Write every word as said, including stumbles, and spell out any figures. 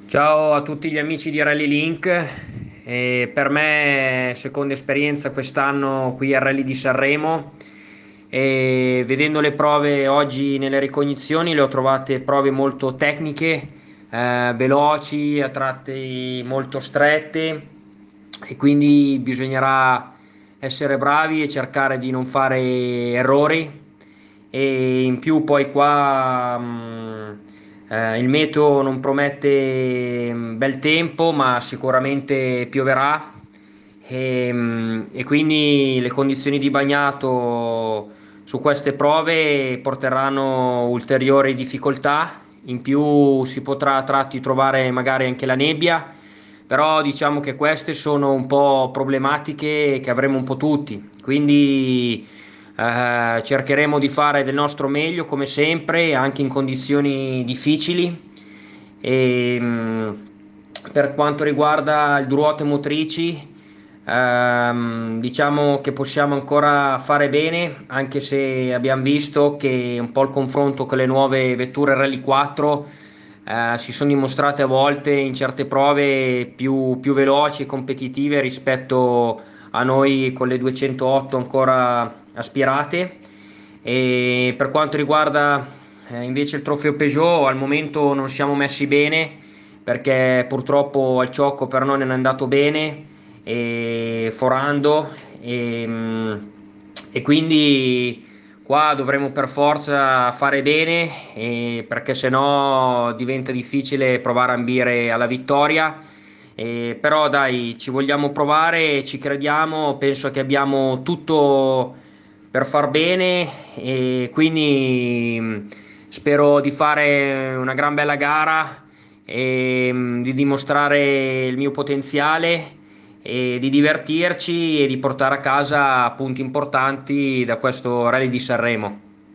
Ciao a tutti gli amici di Rally Link. E per me, seconda esperienza quest'anno qui al Rally di Sanremo. E vedendo le prove oggi nelle ricognizioni, le ho trovate prove molto tecniche, eh, veloci, a tratti molto strette, e quindi bisognerà essere bravi e cercare di non fare errori. E in più poi qua mh, eh, il meteo non promette mh, bel tempo, ma sicuramente pioverà, e, mh, e quindi le condizioni di bagnato su queste prove porteranno ulteriori difficoltà. In più si potrà a tratti trovare magari anche la nebbia, però diciamo che queste sono un po' problematiche che avremo un po' tutti, quindi eh, cercheremo di fare del nostro meglio come sempre, anche in condizioni difficili. E, mh, per quanto riguarda il due ruote motrici, ehm, diciamo che possiamo ancora fare bene, anche se abbiamo visto che un po' il confronto con le nuove vetture Rally quattro eh, si sono dimostrate a volte in certe prove più, più veloci e competitive rispetto a noi con le duecentootto ancora aspirate. E per quanto riguarda eh, invece il trofeo Peugeot, al momento non siamo messi bene perché purtroppo al ciocco per noi non è andato bene, e forando, e, mh, e quindi qua dovremo per forza fare bene, e perché sennò diventa difficile provare a ambire alla vittoria. Eh, però dai, ci vogliamo provare, ci crediamo, penso che abbiamo tutto per far bene, e quindi mh, spero di fare una gran bella gara, e mh, di dimostrare il mio potenziale e di divertirci e di portare a casa punti importanti da questo Rally di Sanremo.